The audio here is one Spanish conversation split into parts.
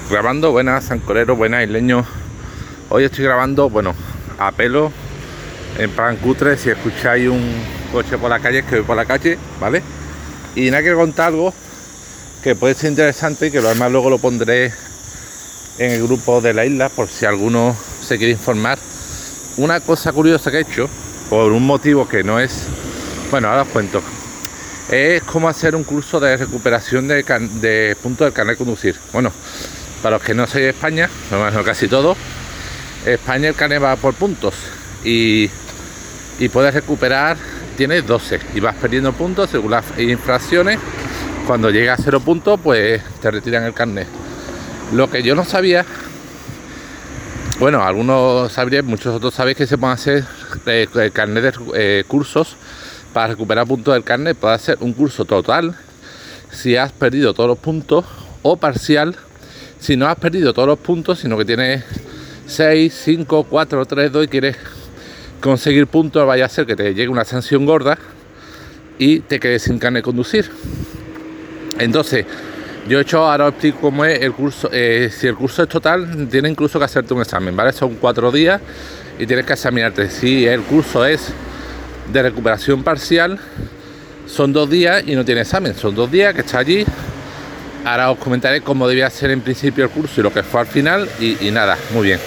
grabando. Buenas, ancoreros, buenas, isleños. Hoy estoy grabando, bueno, a pelo, en plan cutre. Si escucháis un coche por la calle, es que voy por la calle, ¿vale? Y nada, quiero contar algo que puede ser interesante y que lo demás luego lo pondré en el grupo de la isla por si alguno se quiere informar. Una cosa curiosa que he hecho, por un motivo que no es... Bueno, ahora os cuento. Es como hacer un curso de recuperación de puntos del carnet de conducir. Bueno, para los que no sois de España, bueno, casi todos, España el carnet va por puntos y puedes recuperar, tienes 12 y vas perdiendo puntos según las infracciones. Cuando llega a 0 puntos, pues te retiran el carnet. Lo que yo no sabía, bueno, algunos sabréis, muchos otros sabéis que se pueden hacer el carnet de cursos para recuperar puntos del carnet. Puede hacer un curso total si has perdido todos los puntos, o parcial si no has perdido todos los puntos, sino que tienes 6, 5, 4, 3, 2 y quieres conseguir puntos. Vaya a ser que te llegue una sanción gorda y te quedes sin carnet de conducir. Entonces, yo he hecho, ahora os explico cómo es el curso. Si el curso es total, tienes incluso que hacerte un examen, ¿vale? Son 4 días y tienes que examinarte. Si el curso es de recuperación parcial, son 2 días y no tiene examen, son 2 días que está allí. Ahora os comentaré cómo debía ser en principio el curso y lo que fue al final y nada, muy bien.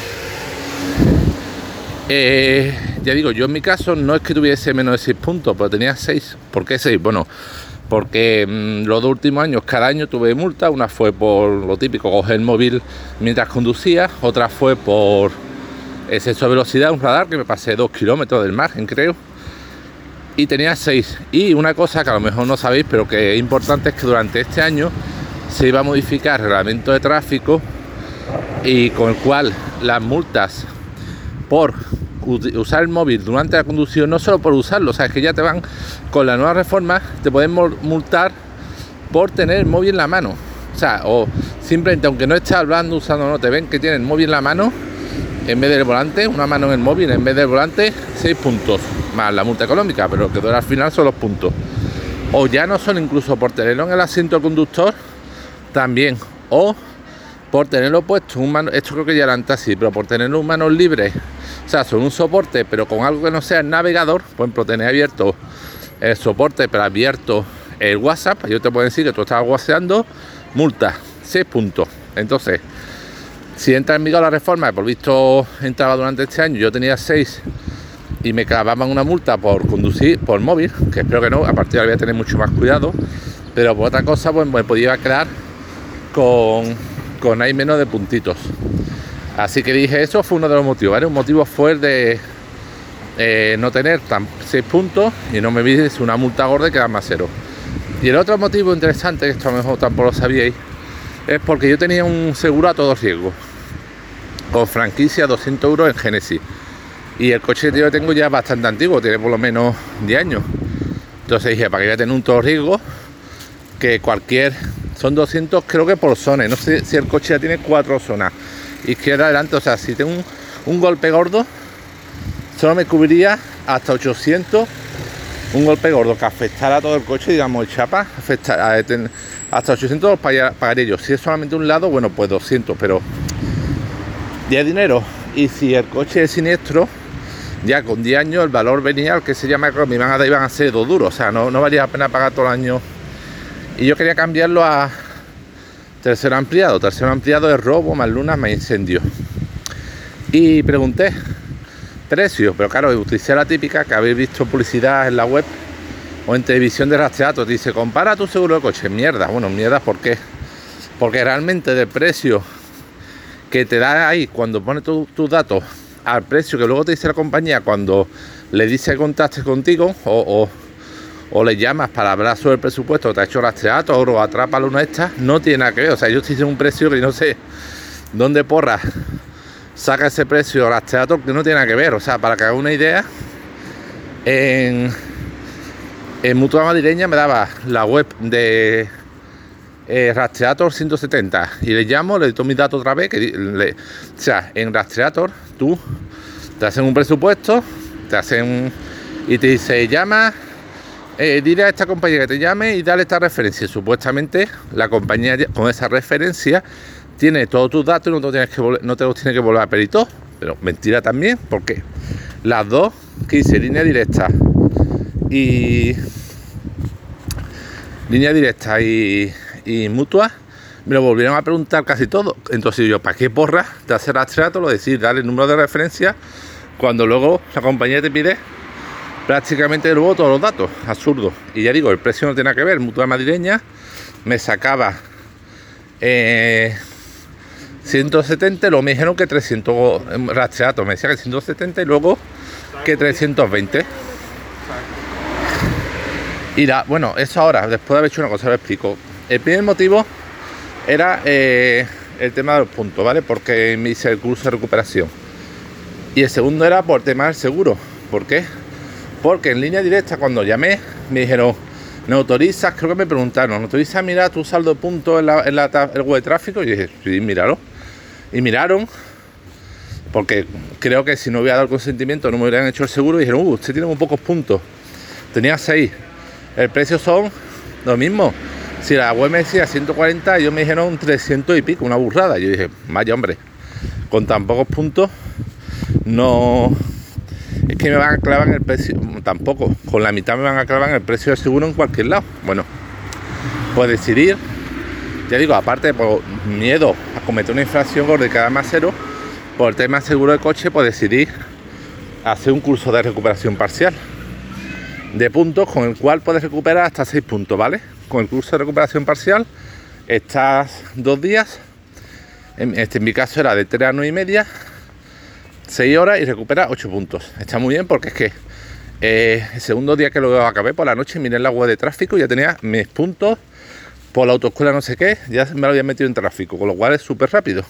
Ya digo, yo en mi caso no es que tuviese menos de 6 puntos, pero tenía 6. ¿Por qué 6? Bueno, porque los 2 últimos años, cada año tuve multa. Una fue por lo típico, coger el móvil mientras conducía. Otra fue por exceso de velocidad, un radar, que me pasé 2 kilómetros del margen, creo. Y tenía 6. Y una cosa que a lo mejor no sabéis, pero que es importante, es que durante este año se iba a modificar el reglamento de tráfico, y con el cual las multas por usar el móvil durante la conducción, no solo por usarlo, o sea, es que ya te van, con la nueva reforma, te pueden multar por tener el móvil en la mano. O sea, o simplemente, aunque no estés hablando, usando, no, te ven que tienes el móvil en la mano en vez del volante, una mano en el móvil en vez del volante, 6 puntos, más la multa económica, pero lo que dura al final son los puntos. O ya no son incluso por tenerlo en el asiento del conductor, también, o por tenerlo puesto, esto creo que ya era antes así, pero por tenerlo en manos libres, o sea, sobre un soporte, pero con algo que no sea el navegador. Por ejemplo, tener abierto el soporte, pero abierto el WhatsApp, yo te puedo decir que tú estabas whatsappeando, multa, 6 puntos. Entonces, si entra en vigor la reforma, que por visto entraba durante este año, yo tenía 6 y me clavaban una multa por conducir por móvil, que espero que no, a partir de ahora voy a tener mucho más cuidado, pero por otra cosa, pues me podía quedar con ahí menos de puntitos. Así que dije, eso fue uno de los motivos, ¿vale? Un motivo fue el de no tener 6 puntos y no me viese una multa gorda y quedarme a 0. Y el otro motivo interesante, que esto a lo mejor tampoco lo sabíais, es porque yo tenía un seguro a todo riesgo con franquicia 200 euros en Genesis, y el coche que yo tengo ya es bastante antiguo, tiene por lo menos 10 años. Entonces dije, para que voy a tener un todo riesgo, que son 200 creo que por zona, no sé si el coche ya tiene 4 zonas, izquierda, adelante, o sea, si tengo un golpe gordo, solo me cubriría hasta 800, un golpe gordo que afectara a todo el coche, digamos, el chapa, hasta 800 pagaré yo. Si es solamente un lado, bueno, pues 200, pero ya es dinero. Y si el coche es siniestro, ya con 10 años el valor venial, que se llama, me iban a ser 2 duros, o sea, no valía la pena pagar todo el año. Y yo quería cambiarlo a tercero ampliado. Tercero ampliado es robo, más lunas, más incendio. Y pregunté precios, pero claro, utilicé la típica que habéis visto publicidad en la web o en televisión de rastreato. Te dice, compara tu seguro de coche. Mierda, bueno, mierda, ¿por qué? Porque realmente del precio que te da ahí cuando pone tus datos al precio que luego te dice la compañía cuando le dice que contactes contigo o le llamas para hablar sobre el presupuesto que te ha hecho rastreator o Atrápalo, una de estas, no tiene nada que ver. O sea, ellos te dicen un precio que no sé dónde porra saca ese precio rastreator, que no tiene nada que ver. O sea, para que haga una idea, en Mutua Madrileña me daba la web de Rastreator 170 y le llamo, le doy mis datos otra vez, o sea, en Rastreator tú te hacen un presupuesto, y te dice, llama dile a esta compañía que te llame y dale esta referencia. Supuestamente la compañía con esa referencia tiene todos tus datos y no te los tiene que volver a pedir todo. Pero mentira también, porque las dos que hice, línea directa y mutua, me lo volvieron a preguntar casi todo. Entonces yo, ¿para qué porra te hace rastrear todo lo decir, darle el número de referencia cuando luego la compañía te pide prácticamente de nuevo todos los datos? Absurdo. Y ya digo, el precio no tiene nada que ver. Mutua madrileña me sacaba 170, luego me dijeron que 300 rastreados, me decía que 170 y luego que 320. Y bueno, eso ahora, después de haber hecho una cosa, lo explico. El primer motivo era el tema de los puntos, ¿vale? Porque me hice el curso de recuperación. Y el segundo era por el tema del seguro. ¿Por qué? Porque en línea directa, cuando llamé, me dijeron, ¿me autorizas? Creo que me preguntaron, ¿me autorizas mirar tu saldo de puntos en el web de tráfico? Y dije, sí, míralo. Y miraron, porque creo que si no hubiera dado el consentimiento no me hubieran hecho el seguro. Y dijeron, usted tiene muy pocos puntos. Tenía 6. El precio son lo mismo. Si la web me decía 140, ellos me dijeron 300 y pico, una burrada. Yo dije, vaya hombre, con tan pocos puntos, no... Es que me van a clavar en el precio, tampoco, con la mitad me van a clavar en el precio del seguro en cualquier lado. Bueno, pues decidir, ya digo, aparte por miedo a cometer una infracción gorda y quedar más cero, por el tema seguro de coche, pues decidí hacer un curso de recuperación parcial de puntos con el cual puedes recuperar hasta 6 puntos, ¿vale? Con el curso de recuperación parcial estás 2 días, en mi caso era de 3 a 9 y media, 6 horas y recupera 8 puntos. Está muy bien porque es que el segundo día que lo acabé por la noche miré en la web de tráfico y ya tenía mis puntos por la autoescuela no sé qué, ya me lo había metido en tráfico, con lo cual es súper rápido.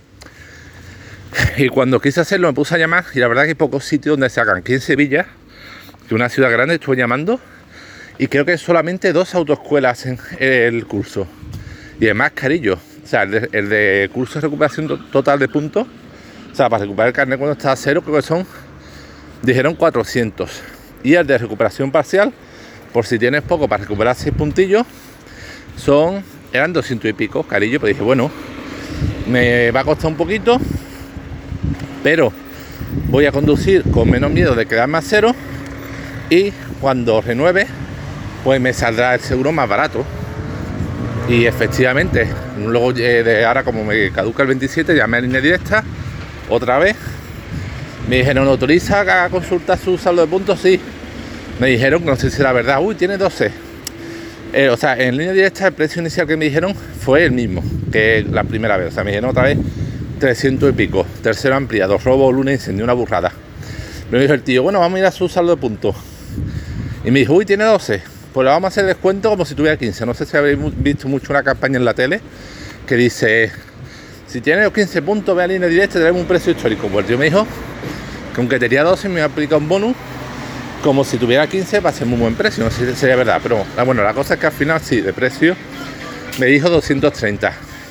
Y cuando quise hacerlo me puse a llamar y la verdad que hay pocos sitios donde se hagan. Aquí en Sevilla, que es una ciudad grande, estuve llamando y creo que solamente 2 autoescuelas en el curso. Y además carillo, o sea, el de curso de recuperación total de puntos, o sea, para recuperar el carnet cuando está a 0, creo que dijeron 400. Y el de recuperación parcial, por si tienes poco para recuperar 6 puntillos, eran 200 y pico, carillo. Pues dije, bueno, me va a costar un poquito, pero voy a conducir con menos miedo de quedarme a 0 y cuando renueve, pues me saldrá el seguro más barato. Y efectivamente, luego de ahora, como me caduca el 27, llamé a línea directa otra vez. Me dijeron, ¿autoriza a consultar su saldo de puntos? Sí. Me dijeron, no sé si era verdad, tiene 12. O sea, en línea directa el precio inicial que me dijeron fue el mismo que la primera vez. O sea, me dijeron otra vez 300 y pico. Tercero ampliado, robo, luna, incendio, una burrada. Me dijo el tío, bueno, vamos a ir a su saldo de puntos. Y me dijo, tiene 12. Pues le vamos a hacer descuento como si tuviera 15. No sé si habéis visto mucho una campaña en la tele que dice, si tienes los 15 puntos, ve a línea directa y tenemos un precio histórico. Pues el tío me dijo que aunque tenía 12 me iba a aplicar un bonus como si tuviera 15 para ser muy buen precio. No sé si sería verdad, pero bueno, la cosa es que al final sí, de precio me dijo 230.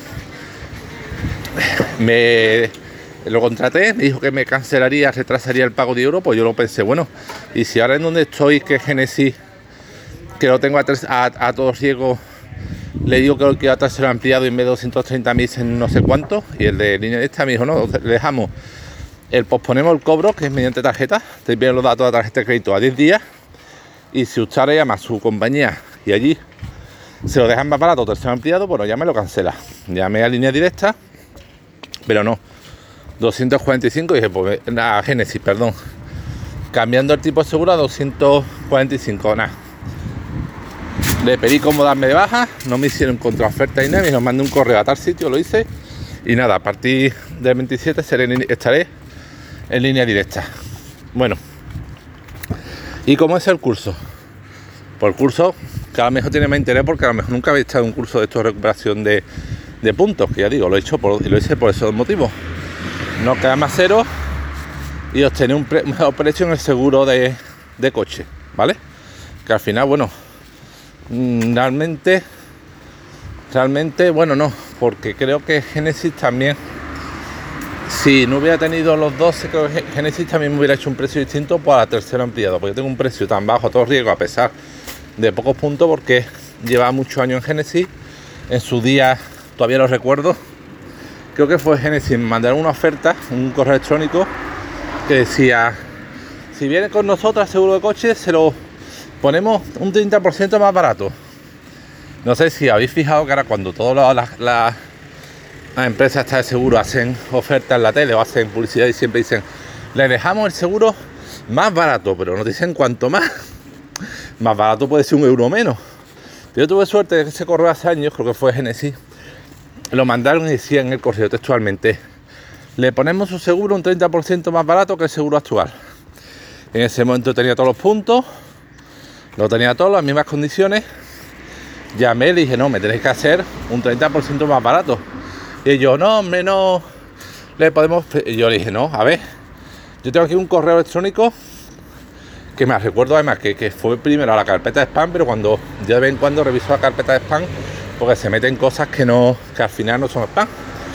Lo contraté, me dijo que me cancelaría, retrasaría el pago de euro. Pues yo lo pensé, bueno, y si ahora en donde estoy, que Genesis, que lo tengo a todo riesgo, le digo que quiero tercero ampliado y en vez de 230.000 en no sé cuánto, y el de línea esta me dijo, no, le dejamos, posponemos el cobro, que es mediante tarjeta, te envían los datos de la tarjeta de crédito a 10 días, y si usted llama a su compañía y allí se lo dejan más barato, tercero ampliado, bueno, ya me lo cancela. Llamé a línea directa, pero no, 245, y dije, pues a Genesis, perdón, cambiando el tipo de seguro a 245, nada. Le pedí cómo darme de baja, no me hicieron contraoferta y nada, me mandé un correo a tal sitio, lo hice y nada, a partir del 27 estaré en línea directa. Bueno, ¿y cómo es el curso? Pues el curso, que a lo mejor tiene más interés porque a lo mejor nunca habéis estado en un curso de esto de recuperación de puntos, que ya digo, lo hice por esos motivos. No quedarme a 0 y obtener un mejor precio en el seguro de coche, ¿vale? Que al final, bueno, realmente, bueno, no, porque creo que Genesis también, si no hubiera tenido los 12, creo que Genesis también me hubiera hecho un precio distinto para tercero ampliado, porque yo tengo un precio tan bajo a todo riesgo a pesar de pocos puntos, porque llevaba muchos años en Genesis. En su día, todavía lo recuerdo, creo que fue Génesis, me mandaron una oferta, un correo electrónico que decía: si viene con nosotros seguro de coche, se lo ponemos un 30% más barato. No sé si habéis fijado que ahora cuando todas las empresas estas de seguro hacen ofertas en la tele o hacen publicidad y siempre dicen: le dejamos el seguro más barato, pero nos dicen cuanto más barato puede ser 1 euro menos. Yo tuve suerte de que ese correo hace años, creo que fue Génesis, lo mandaron y decía en el correo textualmente: le ponemos su seguro un 30% más barato que el seguro actual. En ese momento tenía todos los puntos, lo tenía todo, las mismas condiciones. Llamé y le dije: no, me tenéis que hacer un 30% más barato. Y ellos: no, hombre, no le podemos. Y yo le dije: no, a ver, yo tengo aquí un correo electrónico que me recuerdo además que fue primero a la carpeta de spam, pero cuando yo de vez en cuando reviso la carpeta de spam porque se meten cosas que al final no son spam.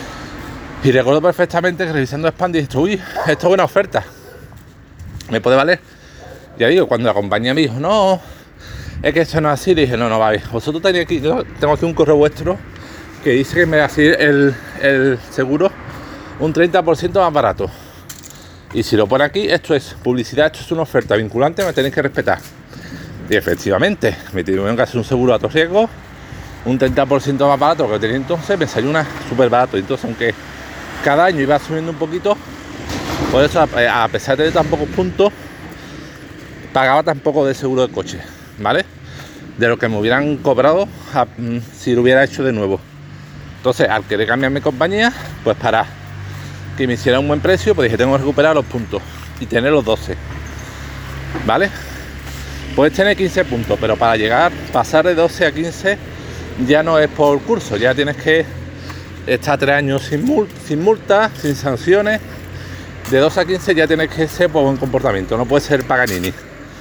Y recuerdo perfectamente que revisando spam dije: uy, esto es buena oferta, ¿me puede valer? Ya digo, cuando la compañía me dijo: no, es que eso no es así, le dije: no, vale, vosotros tenéis aquí, yo tengo aquí un correo vuestro que dice que me va a hacer el seguro un 30% más barato. Y si lo pone aquí, esto es publicidad, esto es una oferta vinculante, me tenéis que respetar. Y efectivamente, me tuvieron que hacer un seguro de alto riesgo, un 30% más barato que tenía entonces, me salió una súper barato. Entonces, aunque cada año iba subiendo un poquito, por eso, a pesar de tan pocos puntos, pagaba tan poco de seguro de coche, ¿vale? De lo que me hubieran cobrado si lo hubiera hecho de nuevo. Entonces, al querer cambiar mi compañía, pues para que me hiciera un buen precio, pues dije: tengo que recuperar los puntos y tener los 12, ¿vale? Puedes tener 15 puntos, pero para pasar de 12 a 15 ya no es por curso, ya tienes que estar 3 años sin multas, sin sanciones. De 12 a 15 ya tienes que ser por buen comportamiento, no puedes ser Paganini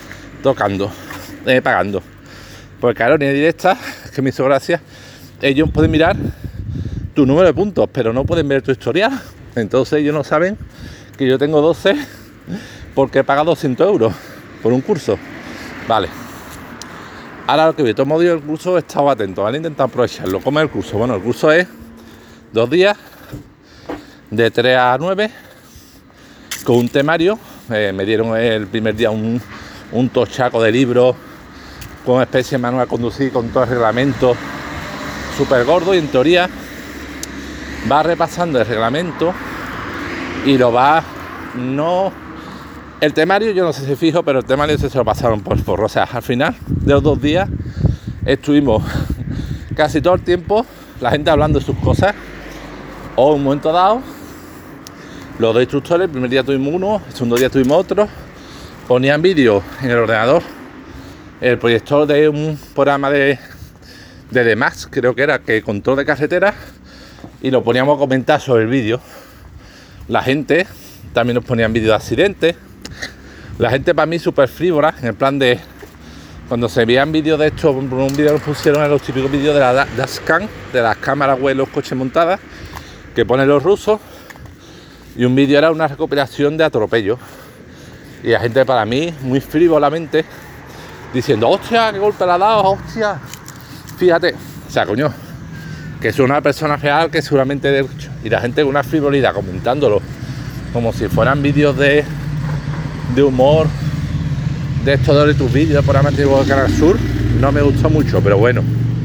pagando. Porque claro, línea directa, que me hizo gracia, ellos pueden mirar tu número de puntos, pero no pueden ver tu historial. Entonces ellos no saben que yo tengo 12 porque he pagado 200 euros por un curso. Vale. Ahora lo que vi, todo modo yo el curso he estado atento, ¿vale? Intentado aprovecharlo. ¿Cómo es el curso? Bueno, el curso es 2 días, de 3 a 9, con un temario. Me dieron el primer día un tochaco de libros con especie de manual a conducir, con todo el reglamento súper gordo, y en teoría va repasando el reglamento y lo va... no... El temario yo no sé si fijo, pero el temario se lo pasaron por forro. O sea, al final de los 2 días estuvimos casi todo el tiempo la gente hablando de sus cosas, o en un momento dado los 2 instructores, el primer día tuvimos uno, el segundo día tuvimos otro, ponían vídeo en el ordenador, el proyector de un programa de DMAX, creo que era, que control de carretera, y lo poníamos a comentar sobre el vídeo. La gente también nos ponían vídeos de accidentes. La gente, para mí, súper frívora, en el plan de cuando se veían vídeos de esto. Un vídeo que pusieron en los típicos vídeos de la dashcam, de las cámaras web, los coches montadas, que ponen los rusos, y un vídeo era una recopilación de atropellos. Y la gente, para mí, muy frívolamente diciendo: hostia, qué golpe le ha dado, hostia, fíjate. O sea, coño, que es una persona real que seguramente de... Y la gente con una frivolidad comentándolo como si fueran vídeos de humor, de estos de tus vídeos, por ejemplo, de Canal Sur. No me gustó mucho, pero bueno,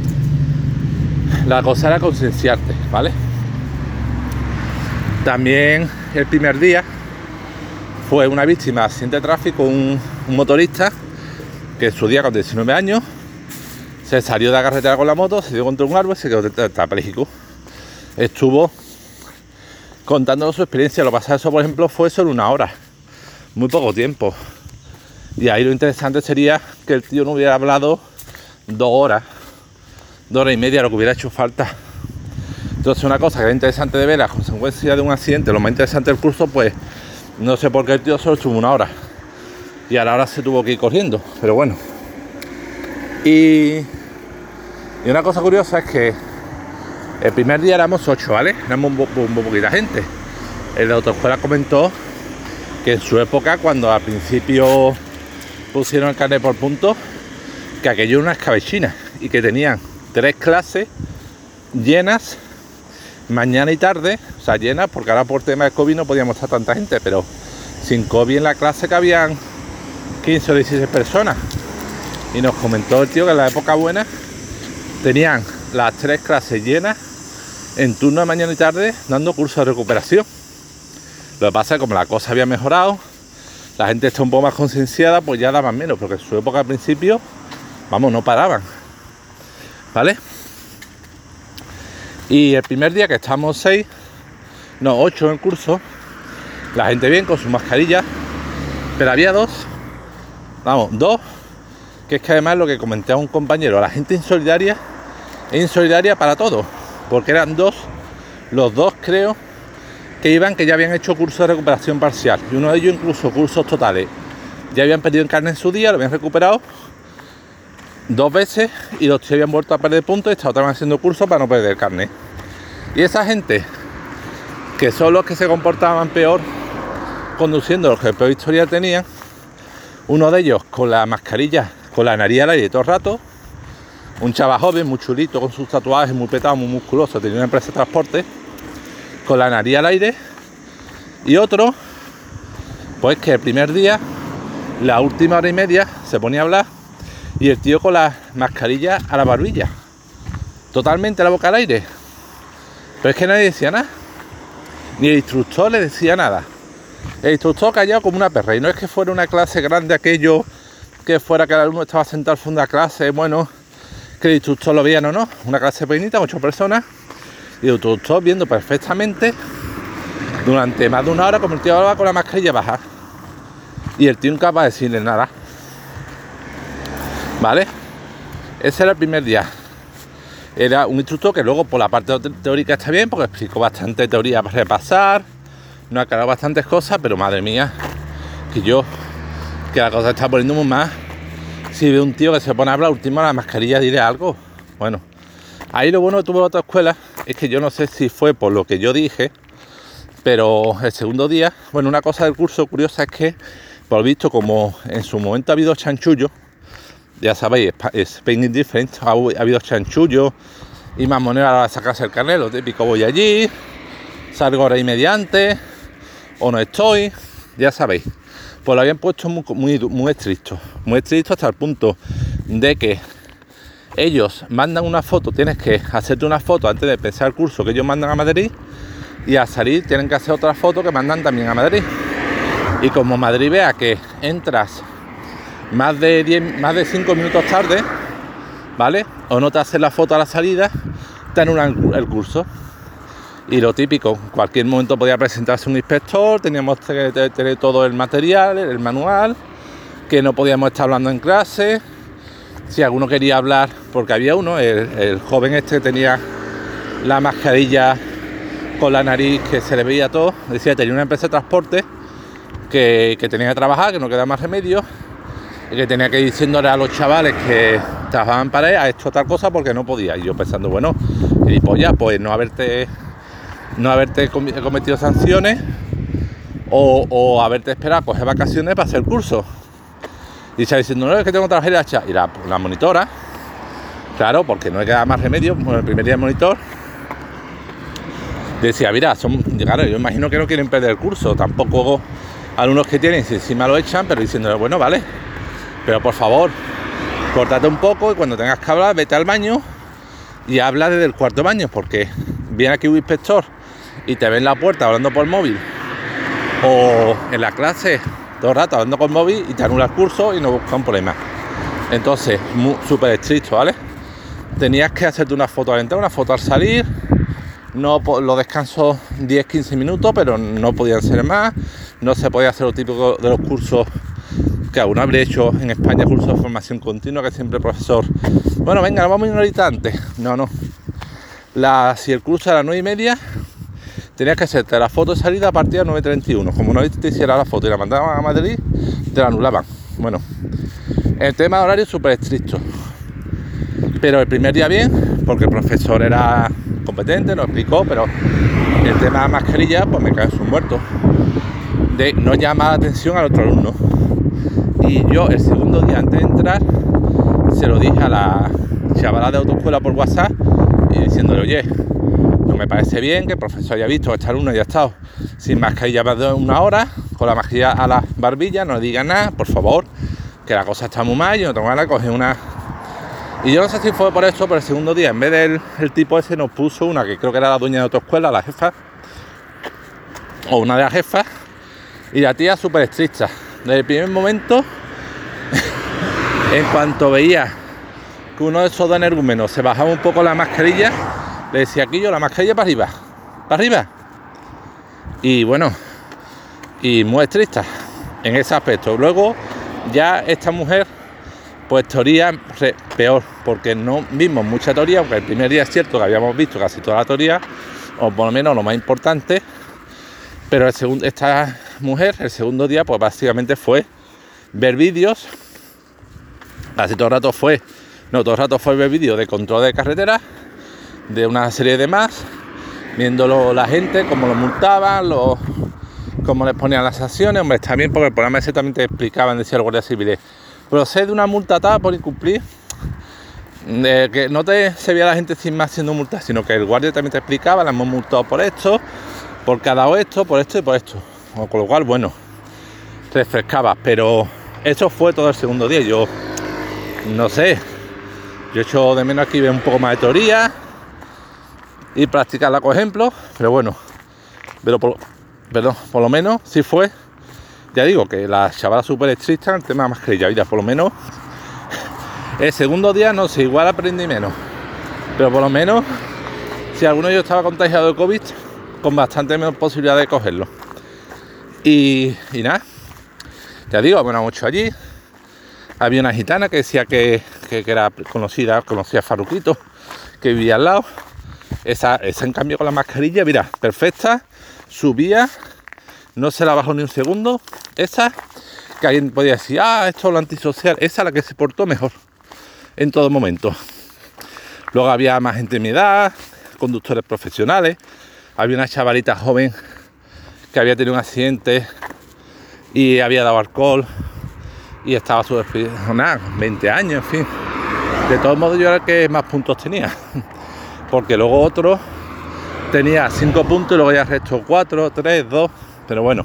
la cosa era concienciarte, ¿vale? También el primer día fue una víctima de accidente de tráfico, un motorista que en su día, con 19 años, se salió de la carretera con la moto, se dio contra un árbol y se quedó tetrapléjico. Estuvo contándonos su experiencia. Lo pasado, eso por ejemplo, fue solo 1 hora, muy poco tiempo. Y ahí lo interesante sería que el tío no hubiera hablado 2 horas, 2 horas y media, lo que hubiera hecho falta. Entonces, una cosa que era interesante de ver, las consecuencias de un accidente, lo más interesante del curso, pues no sé por qué el tío solo estuvo 1 hora y a la hora se tuvo que ir corriendo, pero bueno. Y una cosa curiosa es que el primer día éramos 8, ¿vale? Éramos muy poquita gente. El de autoescuela comentó que en su época, cuando al principio pusieron el carnet por puntos, que aquello era una escabechina y que tenían 3 clases llenas mañana y tarde, o sea, llenas, porque ahora por tema de COVID no podíamos estar tanta gente, pero sin COVID en la clase cabían 15 o 16 personas. Y nos comentó el tío que en la época buena tenían las 3 clases llenas en turno de mañana y tarde dando cursos de recuperación. Lo que pasa es que como la cosa había mejorado, la gente está un poco más concienciada, pues ya daban menos, porque en su época al principio, vamos, no paraban, ¿vale? Y el primer día que estábamos 8 en el curso, la gente bien con sus mascarillas, pero había 2, que es que además lo que comenté a un compañero, la gente insolidaria es insolidaria para todo, porque eran los dos creo que ya habían hecho cursos de recuperación parcial, y uno de ellos incluso cursos totales, ya habían perdido en carne en su día, lo habían recuperado 2 veces y los tíos habían vuelto a perder puntos y estaban haciendo cursos para no perder carne. Y esa gente, que son los que se comportaban peor conduciendo, los que peor historia tenían, uno de ellos con la mascarilla, con la nariz al aire todo el rato, un chaval joven, muy chulito, con sus tatuajes, muy petado, muy musculoso, tenía una empresa de transporte, con la nariz al aire, y otro, pues que el primer día, la última hora y media, se ponía a hablar, y el tío con la mascarilla a la barbilla, totalmente la boca al aire, pero es que nadie decía nada, ni el instructor le decía nada, el instructor callado como una perra, y no es que fuera una clase grande aquello, que fuera que el alumno estaba sentado al fondo de la clase, bueno, que el instructor lo veía, no, una clase pequeñita, 8 personas, y el instructor viendo perfectamente durante más de una hora como el tío hablaba con la mascarilla baja, y el tío incapaz de decirle nada, ¿vale? Ese era el primer día. Era un instructor que luego por la parte teórica está bien, porque explicó bastante teoría para repasar, nos ha aclarado bastantes cosas, pero madre mía, que la cosa está poniendo muy más. Si ve un tío que se pone a hablar último la mascarilla, diré algo. Bueno, ahí lo bueno que tuve otra escuela es que yo no sé si fue por lo que yo dije, pero el segundo día, bueno, una cosa del curso curiosa es que, por visto, como en su momento ha habido chanchullo, ya sabéis, Spain is different, ha habido chanchullo y más moneda a la hora de sacarse el carnet, lo típico, voy allí, salgo hora y mediante, o no estoy, ya sabéis. Pues lo habían puesto muy estricto hasta el punto de que ellos mandan una foto, tienes que hacerte una foto antes de empezar el curso que ellos mandan a Madrid, y al salir tienen que hacer otra foto que mandan también a Madrid. Y como Madrid vea que entras más de 5 minutos tarde, ¿vale? O no te hacen la foto a la salida, te anulan el curso. Y lo típico, en cualquier momento podía presentarse un inspector, teníamos que tener todo el material, el manual, que no podíamos estar hablando en clase. Si alguno quería hablar, porque había uno, el joven este que tenía la mascarilla con la nariz que se le veía todo, decía que tenía una empresa de transporte, que tenía que trabajar, que no quedaba más remedio, y que tenía que ir diciéndole a los chavales que trabajaban para él, ha hecho tal cosa porque no podía. Y yo pensando, bueno, gilipollas, pues no haberte cometido sanciones o haberte esperado a coger vacaciones para hacer el curso. Y está diciendo, no, es que tengo que trabajar y la monitora, claro, porque no le queda más remedio. Bueno, el primer día el monitor decía, mira, claro, yo imagino que no quieren perder el curso, tampoco alumnos que tienen, si encima lo echan, pero diciéndole, bueno, vale, pero por favor, córtate un poco y cuando tengas que hablar, vete al baño y habla desde el cuarto baño, porque viene aquí un inspector y te ve en la puerta hablando por móvil, o en la clase todo el rato hablando con móvil, y te anula el curso y no busca un problema. Entonces, súper estricto, ¿vale? Tenías que hacerte una foto al entrar, una foto al salir, no los descansos 10-15 minutos, pero no podían ser más, no se podía hacer lo típico de los cursos que aún habría hecho en España, cursos de formación continua, que siempre el profesor, bueno, venga, nos vamos a ir una horita antes. No. Si el curso era a las 9:30, tenías que hacerte la foto de salida a partir de 9:31. Como no te hiciera la foto y la mandaban a Madrid, te la anulaban. Bueno, el tema de horario es súper estricto. Pero el primer día bien, porque el profesor era competente, nos explicó, pero el tema de la mascarilla, pues me cae un muerto. De no llamar la atención al otro alumno. Y yo el segundo día antes de entrar, se lo dije a la chavala de autoescuela por WhatsApp, y diciéndole, oye, No me parece bien que el profesor haya visto que este alumno haya estado sin mascarilla más de 1 hora, con la mascarilla a la barbilla, no le digan nada, por favor, que la cosa está muy mal, yo no tengo ganas de coger una... Y yo no sé si fue por eso, pero el segundo día, en vez del tipo ese, nos puso una que creo que era la dueña de otra escuela, la jefa, o una de las jefas, y la tía súper estricta. Desde el primer momento, en cuanto veía que uno de esos dos energúmenos se bajaba un poco la mascarilla, le decía aquí yo, la mascarilla para arriba, para arriba. Y bueno, y muy estricta en ese aspecto. Luego ya esta mujer, pues teoría peor, porque no vimos mucha teoría, aunque el primer día es cierto que habíamos visto casi toda la teoría, o por lo menos lo más importante, pero esta mujer, el segundo día, pues básicamente fue ver vídeos, casi todo el rato fue ver vídeos de control de carretera, de una serie de más, viéndolo la gente, cómo lo multaban, cómo les ponían las sanciones. Hombre, está bien porque el programa ese también te explicaban, decía el guardia civil, procede una multa tal por incumplir, que no se veía la gente sin más siendo multa, sino que el guardia también te explicaba, la hemos multado por esto, por cada esto, por esto y por esto. Con lo cual, bueno, refrescaba, pero eso fue todo el segundo día. Yo no sé, yo echo de menos aquí ver un poco más de teoría y practicarla con ejemplos, pero bueno, por lo menos sí fue. Ya digo que la chavala súper estricta en el tema de mascarilla, mira, por lo menos el segundo día no sé, igual aprendí menos, pero por lo menos si alguno de ellos estaba contagiado de COVID, con bastante menos posibilidad de cogerlo. Y nada, ya digo, bueno, mucho allí. Había una gitana que decía que era conocía a Farruquito, que vivía al lado. Esa en cambio con la mascarilla, mira, perfecta, subía, no se la bajó ni un segundo. Esa, que alguien podía decir, esto es lo antisocial, esa es la que se portó mejor en todo momento. Luego había más gente de mi edad, conductores profesionales, había una chavalita joven que había tenido un accidente y había dado alcohol y estaba su despedida, 20 años, en fin. De todos modos yo era el que más puntos tenía, porque luego otro tenía 5 puntos y luego ya el resto 4, 3, 2, pero bueno.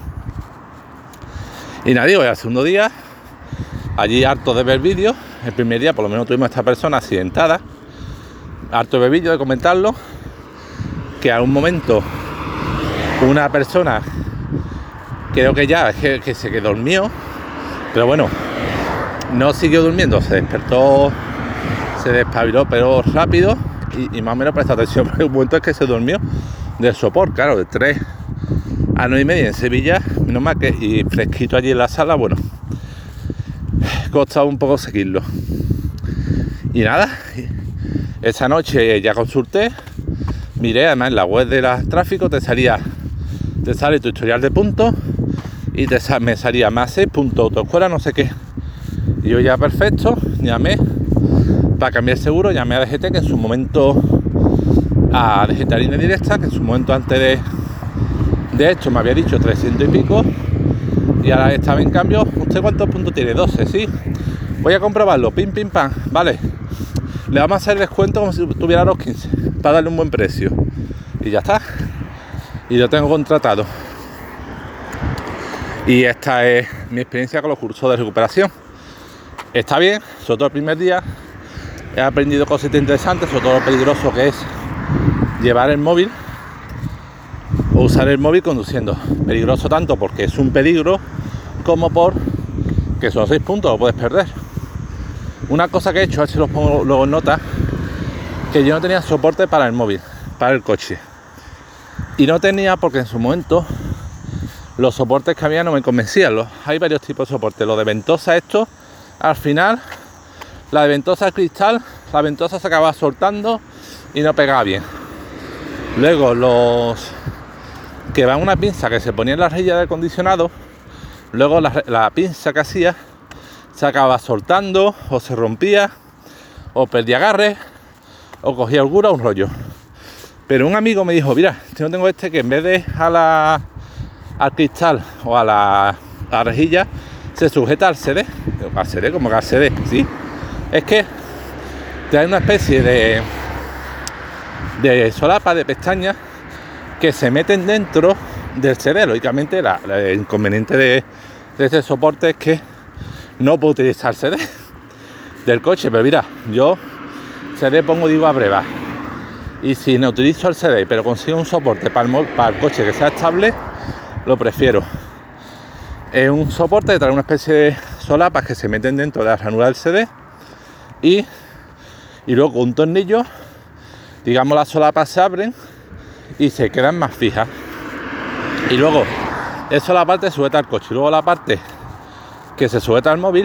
Y nada, digo, el segundo día, allí harto de ver vídeos. El primer día por lo menos tuvimos a esta persona accidentada, harto de ver vídeos, de comentarlo, que a un momento una persona, creo que ya que se quedó dormido, pero bueno, no siguió durmiendo, se despertó, se despabiló, pero rápido y más o menos prestó atención, porque un momento es que se durmió del sopor, claro, de 3 a 9:30 en Sevilla, menos mal que, y fresquito allí en la sala, bueno, costaba un poco seguirlo. Y nada, esa noche ya consulté, miré, además en la web de tráfico te sale tu historial de puntos y me salía más 6 puntos, autoescuela, no sé qué. Y yo ya perfecto, llamé para cambiar seguro, llamé a DGT, que en su momento, a DGT Línea Directa, que en su momento antes de esto me había dicho 300 y pico, y ahora estaba en cambio. ¿Usted cuántos puntos tiene? 12, sí. Voy a comprobarlo, pim, pim, pam, vale. Le vamos a hacer descuento como si tuviera los 15, para darle un buen precio. Y ya está. Y lo tengo contratado. Y esta es mi experiencia con los cursos de recuperación. Está bien, sobre todo el primer día. He aprendido cosas interesantes, sobre todo lo peligroso que es llevar el móvil o usar el móvil conduciendo. Peligroso tanto porque es un peligro como por que son 6 puntos, lo puedes perder. Una cosa que he hecho, a ver si los pongo luego en nota, que yo no tenía soporte para el móvil, para el coche. Y no tenía porque en su momento los soportes que había no me convencían. Hay varios tipos de soporte. Lo de ventosa, esto, al final, la de ventosa cristal, la ventosa se acababa soltando y no pegaba bien. Luego los que van una pinza que se ponía en la rejilla del acondicionado, luego la pinza que hacía se acababa soltando, o se rompía, o perdía agarre, o cogía holgura, un rollo. Pero un amigo me dijo, mira, yo tengo este que en vez de al cristal o a la rejilla, se sujeta al CD. Al CD, como que al CD, ¿sí? Es que te da una especie de de solapa, de pestañas que se meten dentro del CD. Lógicamente el inconveniente de este soporte es que no puedo utilizar CD del coche, pero mira, yo CD pongo, digo, a prueba, y si no utilizo el CD pero consigo un soporte para el coche que sea estable, lo prefiero. Es un soporte que trae una especie de solapas que se meten dentro de la ranura del CD y luego con un tornillo, digamos, las solapas se abren y se quedan más fijas. Y luego eso, la parte sujeta al coche, y luego la parte que se sujeta al móvil,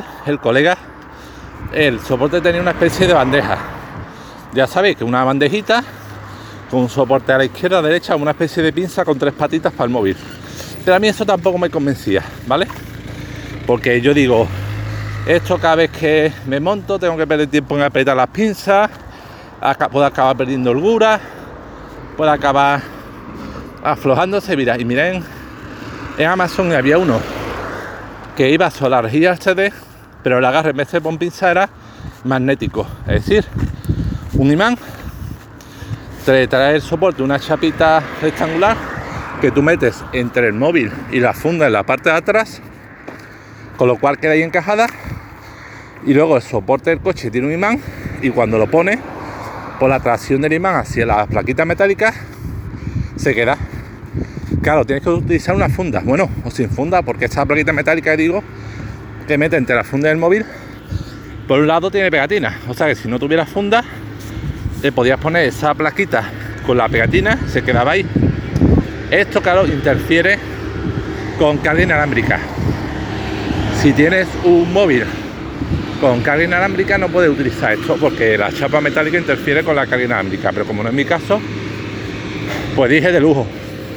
el soporte tenía una especie de bandeja. Ya sabéis que una bandejita con un soporte a la izquierda, a la derecha, una especie de pinza con 3 patitas para el móvil. Pero a mí eso tampoco me convencía, ¿vale? Porque yo digo, esto cada vez que me monto tengo que perder tiempo en apretar las pinzas, puedo acabar perdiendo holgura, puede acabar aflojándose. Mira, y miren, en Amazon había uno que iba a la rejilla del CD, pero el agarre en vez de con pinza era magnético, es decir, un imán te trae el soporte, una chapita rectangular que tú metes entre el móvil y la funda en la parte de atrás, con lo cual queda ahí encajada, y luego el soporte del coche tiene un imán, y cuando lo pones, por la tracción del imán hacia las plaquitas metálicas, se queda. Claro, tienes que utilizar una funda, bueno, o sin funda, porque esta plaquita metálica que digo, que mete entre la funda del móvil, por un lado tiene pegatina, o sea que si no tuviera funda, te podías poner esa plaquita con la pegatina, se quedaba ahí. Esto, claro, interfiere con carga inalámbrica. Si tienes un móvil con carga inalámbrica no puedes utilizar esto, porque la chapa metálica interfiere con la carga inalámbrica, pero como no es mi caso, pues dije de lujo.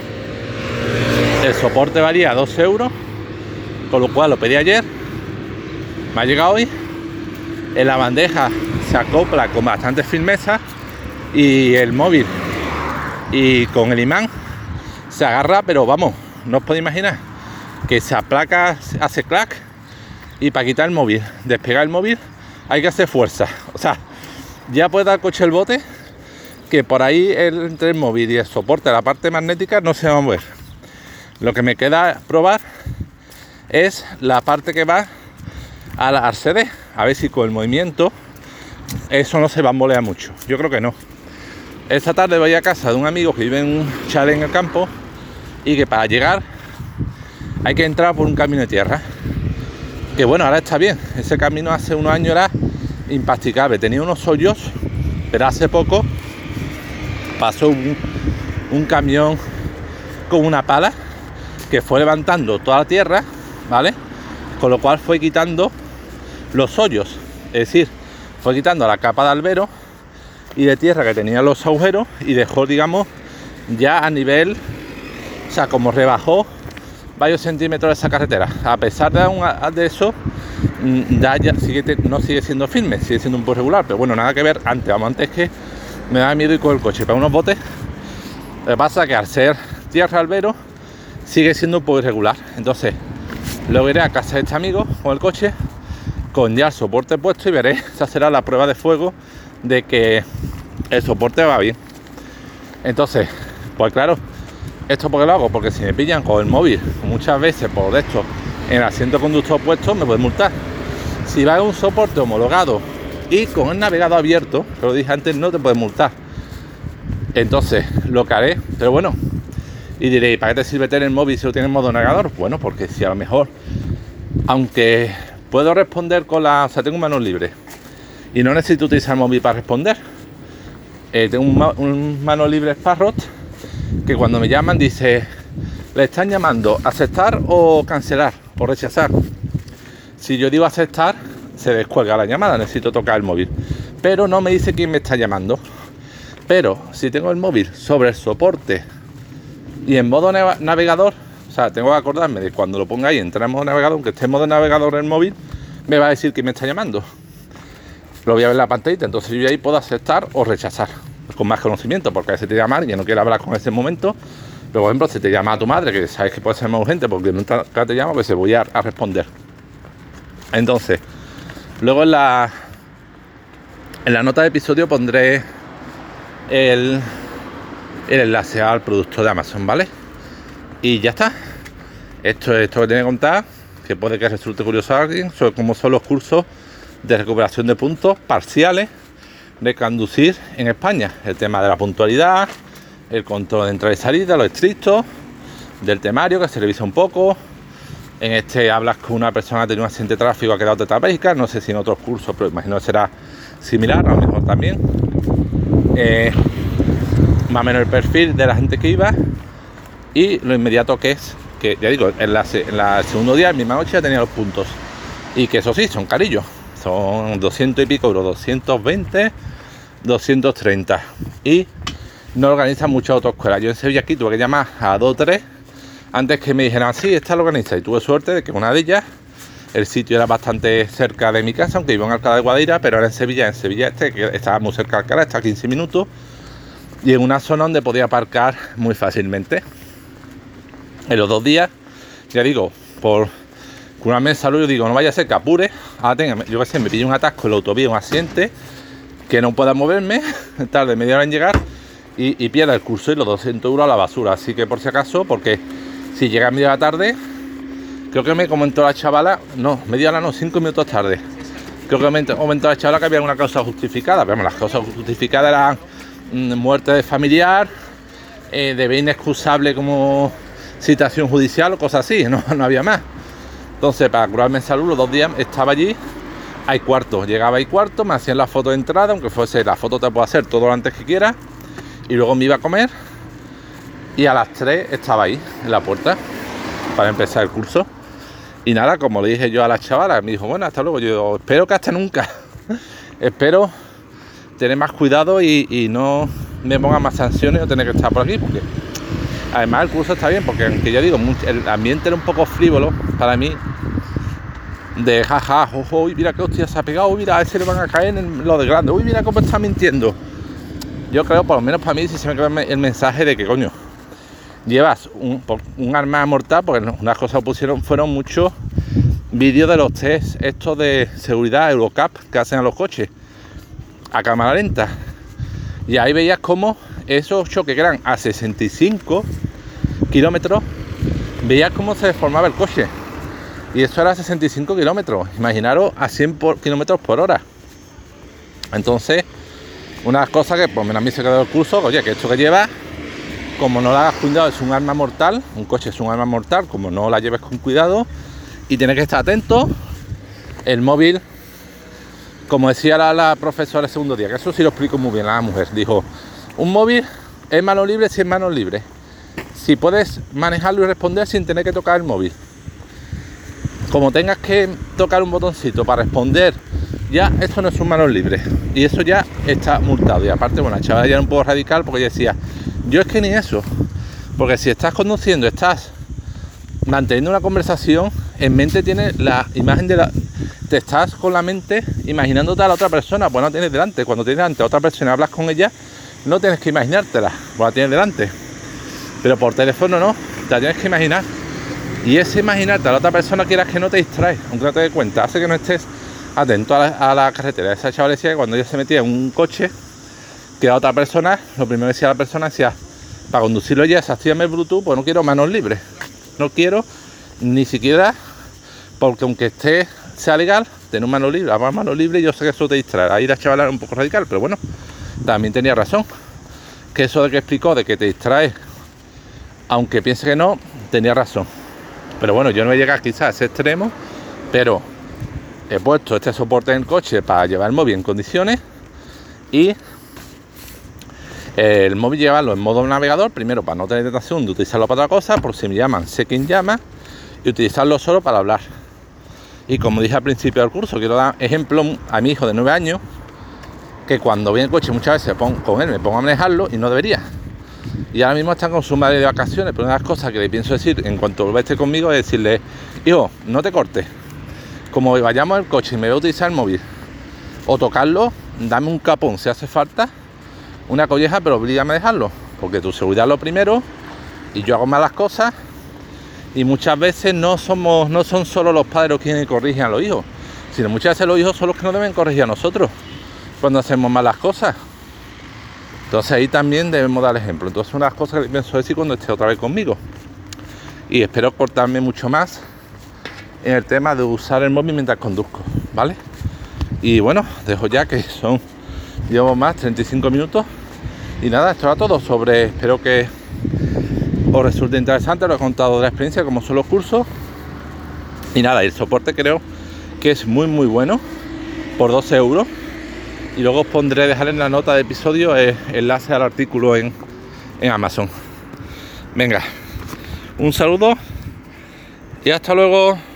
El soporte valía 2 euros, con lo cual lo pedí ayer, me ha llegado hoy. En la bandeja se acopla con bastante firmeza, y el móvil y con el imán se agarra, pero vamos, no os podéis imaginar que se aplaca, hace clac, y para quitar el móvil, despegar el móvil, hay que hacer fuerza. O sea, ya puede dar el coche el bote, que por ahí entre el móvil y el soporte, la parte magnética, no se va a mover. Lo que me queda probar es la parte que va al CD, a ver si con el movimiento eso no se bambolea mucho. Yo creo que no. Esta tarde voy a casa de un amigo que vive en un chalet en el campo, y que para llegar hay que entrar por un camino de tierra, que bueno, ahora está bien. Ese camino hace unos años era impracticable, tenía unos hoyos, pero hace poco pasó un camión con una pala que fue levantando toda la tierra, ¿vale? Con lo cual fue quitando los hoyos, es decir, fue quitando la capa de albero y de tierra que tenía los agujeros, y dejó, digamos, ya a nivel, o sea, como rebajó varios centímetros de esa carretera. A pesar de eso, ya no sigue siendo firme, sigue siendo un poco regular, pero bueno, nada que ver antes que me da miedo ir con el coche para unos botes. Lo que pasa es que al ser tierra albero sigue siendo un poco irregular. Entonces luego iré a casa de este amigo con el coche, con ya el soporte puesto, y veré, esa será la prueba de fuego de que el soporte va bien. Entonces, pues claro, esto porque lo hago, porque si me pillan con el móvil muchas veces por esto en el asiento conductor puesto, me pueden multar. Si va a un soporte homologado y con el navegador abierto, que lo dije antes, no te pueden multar. Entonces lo que haré, pero bueno, y diréis, ¿para qué te sirve tener el móvil si lo tienes en modo navegador? Bueno, porque si a lo mejor, aunque puedo responder o sea, tengo manos libres y no necesito utilizar el móvil para responder, tengo un mano libre Sparrow que cuando me llaman dice, le están llamando, aceptar o cancelar o rechazar. Si yo digo aceptar, se descuelga la llamada, necesito tocar el móvil, pero no me dice quién me está llamando. Pero si tengo el móvil sobre el soporte y en modo navegador, o sea, tengo que acordarme de cuando lo ponga ahí, entrar en modo navegador, aunque esté en modo navegador en el móvil, me va a decir quién me está llamando. Lo voy a ver en la pantallita, entonces yo ahí puedo aceptar o rechazar, con más conocimiento, porque a veces te llama alguien, no quiere hablar con ese momento. Pero, por ejemplo, si te llama a tu madre, que sabes que puede ser más urgente porque nunca te llama, pues se voy a responder. Entonces, luego en la nota de episodio pondré el enlace al producto de Amazon, ¿vale? Y ya está. Esto es todo que tiene que contar, que puede que resulte curioso a alguien, sobre cómo son los cursos de recuperación de puntos parciales de conducir en España. El tema de la puntualidad, el control de entrada y salida, lo estricto, del temario, que se revisa un poco. En este hablas con una persona que ha tenido un accidente de tráfico, ha quedado tetrapléjica, no sé si en otros cursos, pero imagino que será similar, a lo mejor también. Más o menos el perfil de la gente que iba y lo inmediato que es, que ya digo, en la segundo día, en misma noche ya tenía los puntos. Y que eso sí, son carillos, son 200 y pico euros, 220, 230. Y no organizan muchas autoescuelas. Yo en Sevilla aquí tuve que llamar a 2 o 3 antes que me dijeran, sí, esta lo organiza. Y tuve suerte de que una de ellas, el sitio era bastante cerca de mi casa, aunque vivo en Alcalá de Guadaira, pero era en Sevilla que estaba muy cerca de Alcalá, está a 15 minutos, y en una zona donde podía aparcar muy fácilmente. En los 2 días, ya digo, por curarme de salud, yo digo, no vaya a ser que apure, yo qué sé, me pillo un atasco en la autovía, un accidente, que no pueda moverme, tarde media hora en llegar, y pierda el curso y los 200 euros a la basura. Así que por si acaso, porque si llega a media hora tarde, creo que me comentó la chavala, no, media hora no, 5 minutos tarde, creo que me comentó la chavala que había una causa justificada, pero las causas justificadas eran muerte de familiar, de bien inexcusable como citación judicial o cosas así, no había más. Entonces, para curarme en salud, los 2 días estaba allí, hay cuarto, llegaba ahí cuarto, me hacían la foto de entrada, aunque fuese la foto te puedo hacer todo lo antes que quieras, y luego me iba a comer, y a las 3 estaba ahí, en la puerta, para empezar el curso. Y nada, como le dije yo a la chavala, me dijo, bueno, hasta luego. Yo espero que hasta nunca. Espero tener más cuidado y no me pongan más sanciones o tener que estar por aquí, porque además el curso está bien, porque aunque ya digo, el ambiente era un poco frívolo para mí, de jaja, ojo, uy, mira qué hostia se ha pegado, uy, mira, a ese le van a caer en lo de grande, uy, mira cómo está mintiendo. Yo creo, por lo menos para mí, si se me queda el mensaje de que, coño, llevas un arma mortal, porque unas cosas fueron muchos vídeos de los test estos de seguridad Eurocap que hacen a los coches a cámara lenta, y ahí veías cómo esos choques que eran a 65 kilómetros, veías cómo se deformaba el coche, y eso era a 65 kilómetros, imaginaros a 100 kilómetros por hora. Entonces, una cosa que por lo menos a mí se quedó el curso, oye, que esto que llevas, como no la hagas cuidado, es un arma mortal, un coche es un arma mortal, como no la lleves con cuidado, y tienes que estar atento. El móvil, como decía la profesora el segundo día, que eso sí lo explico muy bien a la mujer, dijo, un móvil es mano libre si es mano libre, si puedes manejarlo y responder sin tener que tocar el móvil. Como tengas que tocar un botoncito para responder, ya esto no es un mano libre, y eso ya está multado. Y aparte, bueno, la chavala ya era un poco radical, porque ella decía, yo es que ni eso, porque si estás conduciendo, estás manteniendo una conversación, en mente tienes la imagen te estás con la mente imaginándote a la otra persona, pues no tienes delante. Cuando tienes delante a otra persona y hablas con ella, no tienes que imaginártela, pues la tienes delante. Pero por teléfono no, te la tienes que imaginar. Y ese imaginarte a la otra persona, quieras que no, te distrae, aunque no te des cuenta, hace que no estés atento a la carretera. Esa chavala decía que cuando ella se metía en un coche, que a otra persona, lo primero que decía la persona, decía, para conducirlo ella, desactívame el Bluetooth, pues no quiero manos libres, no quiero ni siquiera, porque aunque sea legal tener un mano libre, además mano libre, yo sé que eso te distrae. Ahí la chavala era un poco radical, pero bueno, también tenía razón, que eso de que explicó de que te distrae, aunque piense que no, tenía razón. Pero bueno, yo no voy a llegar quizás a ese extremo, pero he puesto este soporte en el coche para llevar el móvil en condiciones, y el móvil llevarlo en modo navegador, primero para no tener tentación de utilizarlo para otra cosa, por si me llaman, sé quién llama, y utilizarlo solo para hablar. Y como dije al principio del curso, quiero dar ejemplo a mi hijo de 9 años, que cuando viene el coche muchas veces con él me pongo a manejarlo y no debería. Y ahora mismo están con su madre de vacaciones, pero una de las cosas que le pienso decir en cuanto vuelva a estar conmigo es decirle, hijo, no te cortes. Como vayamos al coche y me voy a utilizar el móvil o tocarlo, dame un capón si hace falta, una colleja, pero oblígame a dejarlo, porque tu seguridad es lo primero y yo hago malas cosas, y muchas veces no son solo los padres los quienes corrigen a los hijos, sino muchas veces los hijos son los que no deben corregir a nosotros cuando hacemos malas cosas. Entonces ahí también debemos dar ejemplo. Entonces una de las cosas que pienso decir cuando esté otra vez conmigo. Y espero cortarme mucho más en el tema de usar el móvil mientras conduzco, ¿vale? Y bueno, dejo ya que llevo más 35 minutos. Y nada, esto era todo espero que os resulte interesante. Lo he contado de la experiencia, como son los cursos. Y nada, el soporte creo que es muy bueno, por 12 euros. Y luego os pondré, dejar en la nota de episodio el enlace al artículo en Amazon. Venga, un saludo y hasta luego.